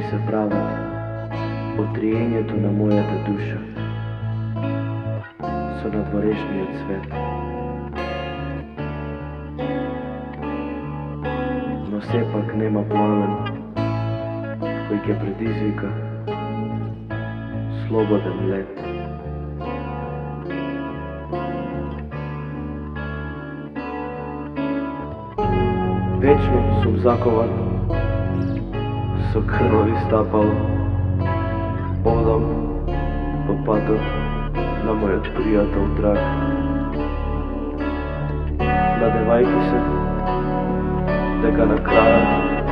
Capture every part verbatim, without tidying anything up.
се прават од триењето на мојата душа со надворешниот свет. Но сепак нема пламен кој ќе предизвика слободен лет. Вечно сум закован со крвави стапала, одам по патот на мојот пријател драг, надевајќи се дека на крајот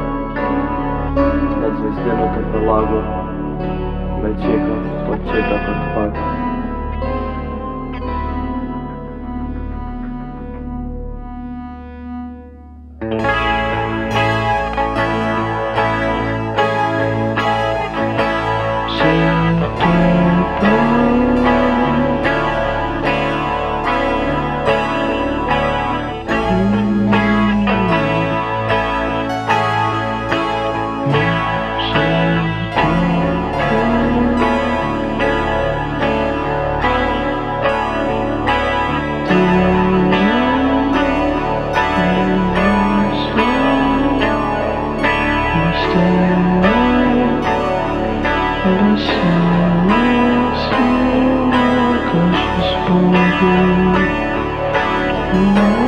над звезденото прелаго ме чека почетокот пак. Cause she's for you.